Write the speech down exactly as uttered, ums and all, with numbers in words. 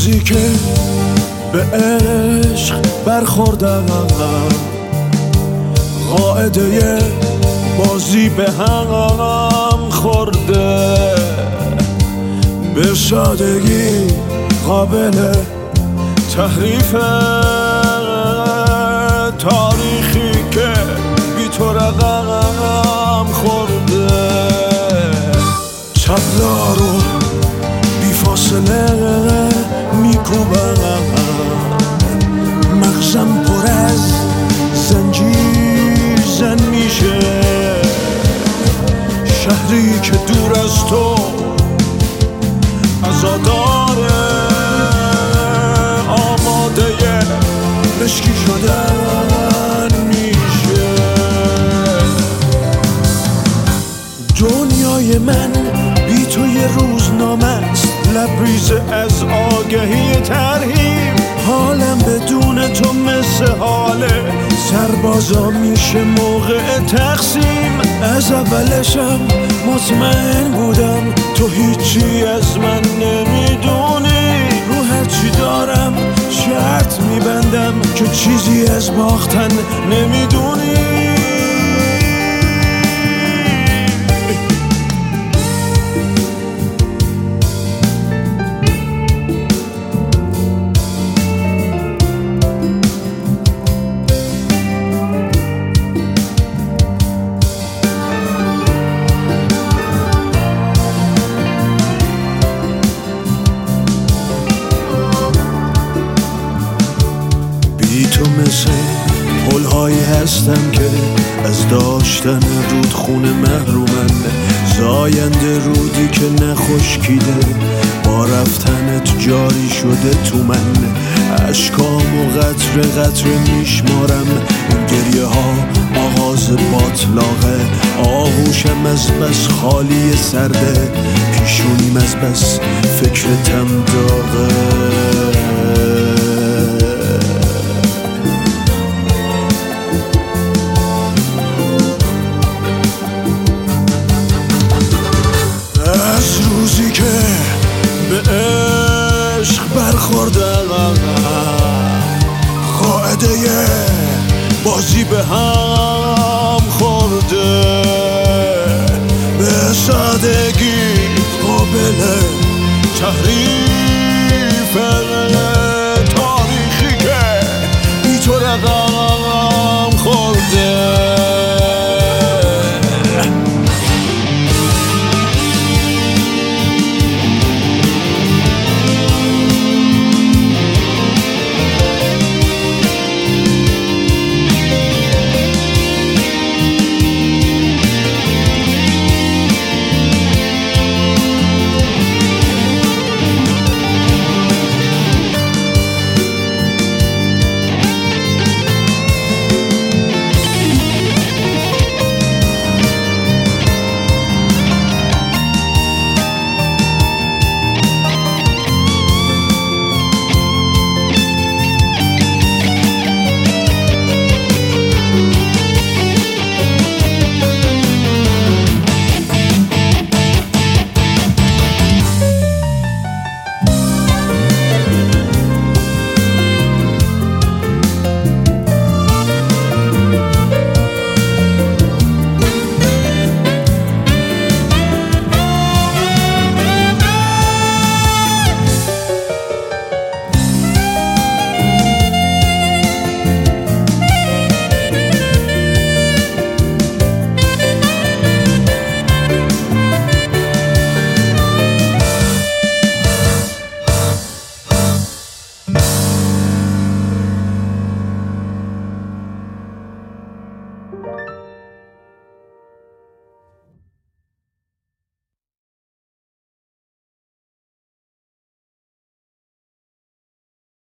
روزی که به عشق برخوردم، قاعده بازی به هم خورده، به سادگی قابل تحریفه، تاریخی که بی تو رقم خورده، تبلا رو بی فاصله میکوبم، مغزم پر از زنجیر زن میشه، شهری که دور از تو عزاداره، آماده مشکی شدن میشه. دنیای من بی تو یه روزنامه است، لبریز از آگهی ترهیم، حالم بدون تو مثل حال سربازا میشه موقع تقسیم. از اولشم مطمئن بودم تو هیچی از من نمیدونی، رو هرچی دارم شرط میبندم که چیزی از باختن نمیدونی. بی تو مثل پل‌هایی هستم که از داشتن رودخونه محرومن، زاینده رودی که نخشکیده، با رفتنت جاری شده تو من، اشکام و قطره قطره میشمارم، این گریه ها آغاز باطلاقه، آغوشم از بس خالی سرده، پیشونیم از بس فکرتم داغه. روزی که به عشق برخوردم، قاعده بازی به هم خورده، به سادگی قابل تحریف، تاریخی که بی تو رقم خورده. you